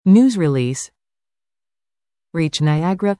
News release. Reach Niagara.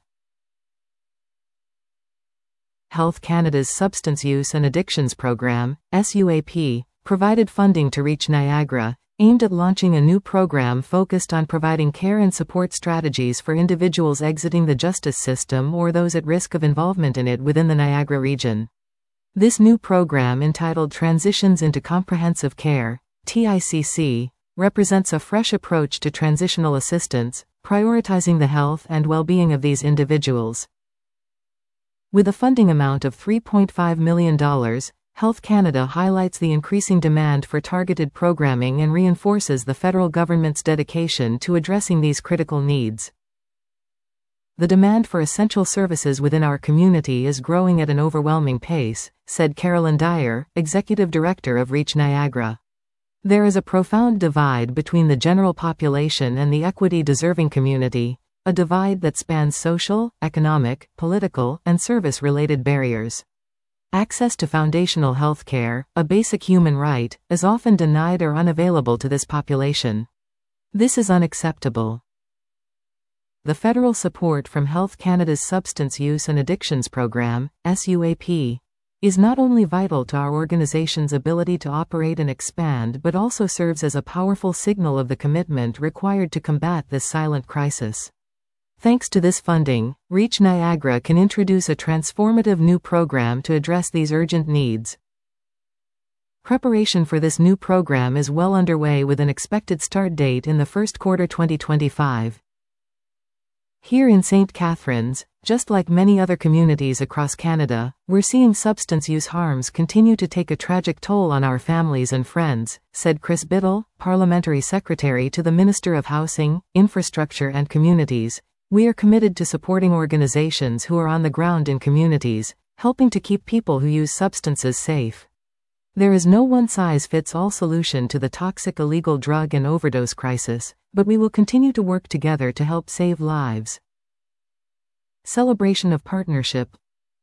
Health Canada's Substance Use and Addictions Program, SUAP, provided funding to Reach Niagara, aimed at launching a new program focused on providing care and support strategies for individuals exiting the justice system or those at risk of involvement in it within the Niagara region. This new program, entitled Transitions into Comprehensive Care, TICC, represents a fresh approach to transitional assistance, prioritizing the health and well-being of these individuals. With a funding amount of $3.5 million, Health Canada highlights the increasing demand for targeted programming and reinforces the federal government's dedication to addressing these critical needs. The demand for essential services within our community is growing at an overwhelming pace, said Carolyn Dyer, Executive Director of Reach Niagara. There is a profound divide between the general population and the equity-deserving community, a divide that spans social, economic, political, and service-related barriers. Access to foundational health care, a basic human right, is often denied or unavailable to this population. This is unacceptable. The federal support from Health Canada's Substance Use and Addictions Program, SUAP, is not only vital to our organization's ability to operate and expand but also serves as a powerful signal of the commitment required to combat this silent crisis. Thanks to this funding, Reach Niagara can introduce a transformative new program to address these urgent needs. Preparation for this new program is well underway with an expected start date in the first quarter 2025. Here in St. Catharines, just like many other communities across Canada, we're seeing substance use harms continue to take a tragic toll on our families and friends, said Chris Biddle, Parliamentary Secretary to the Minister of Housing, Infrastructure and Communities. We are committed to supporting organizations who are on the ground in communities, helping to keep people who use substances safe. There is no one-size-fits-all solution to the toxic illegal drug and overdose crisis, but we will continue to work together to help save lives. Celebration of Partnership.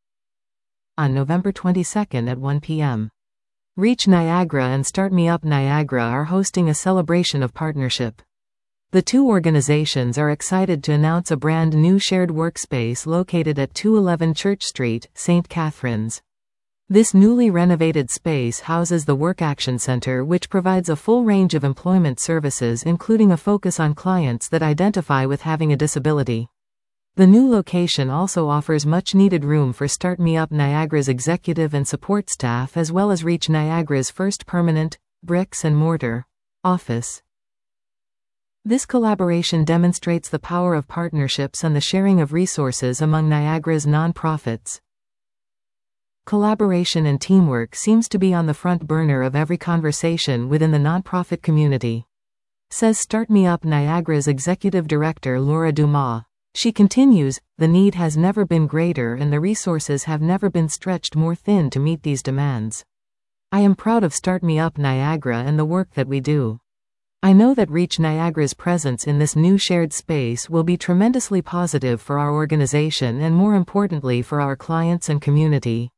On November 22 at 1 p.m. Reach Niagara and Start Me Up Niagara are hosting a celebration of partnership. The two organizations are excited to announce a brand new shared workspace located at 211 Church Street, St. Catharines. This newly renovated space houses the Work Action Center, which provides a full range of employment services including a focus on clients that identify with having a disability. The new location also offers much-needed room for Start Me Up Niagara's executive and support staff as well as Reach Niagara's first permanent, bricks-and-mortar, office. This collaboration demonstrates the power of partnerships and the sharing of resources among Niagara's nonprofits. Collaboration and teamwork seems to be on the front burner of every conversation within the nonprofit community, says Start Me Up Niagara's Executive Director Laura Dumas. She continues, the need has never been greater and the resources have never been stretched more thin to meet these demands. I am proud of Start Me Up Niagara and the work that we do. I know that Reach Niagara's presence in this new shared space will be tremendously positive for our organization and more importantly for our clients and community.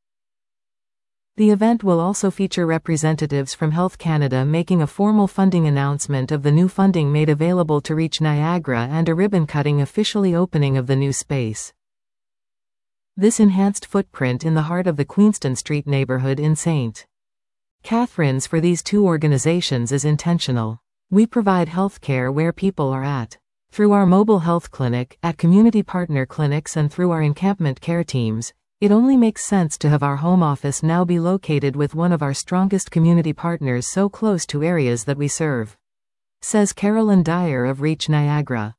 The event will also feature representatives from Health Canada making a formal funding announcement of the new funding made available to Reach Niagara and a ribbon-cutting officially opening of the new space. This enhanced footprint in the heart of the Queenston Street neighborhood in St. Catharines for these two organizations is intentional. We provide healthcare where people are at. Through our mobile health clinic, at community partner clinics and through our encampment care teams, it only makes sense to have our home office now be located with one of our strongest community partners so close to areas that we serve, says Carolyn Dyer of Reach Niagara.